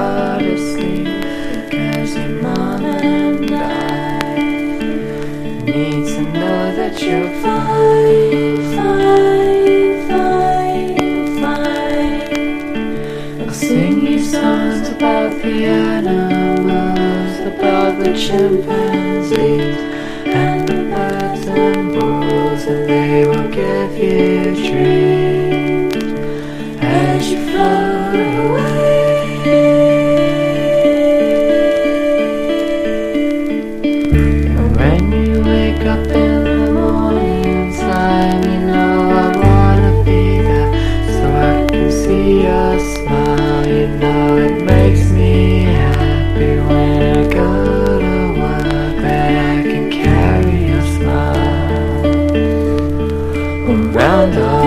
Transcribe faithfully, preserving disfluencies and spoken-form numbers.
heart asleep, because your mom and I need to know that you're fine, fine, fine, fine. I'll sing you songs about the animals, about the chimpanzees and the birds and bulls, and they will give you dreams as you float away. And when you wake up in the morning time, you know I wanna be there so I can see your smile. You know it makes me happy when I go to work, that I can carry your smile around all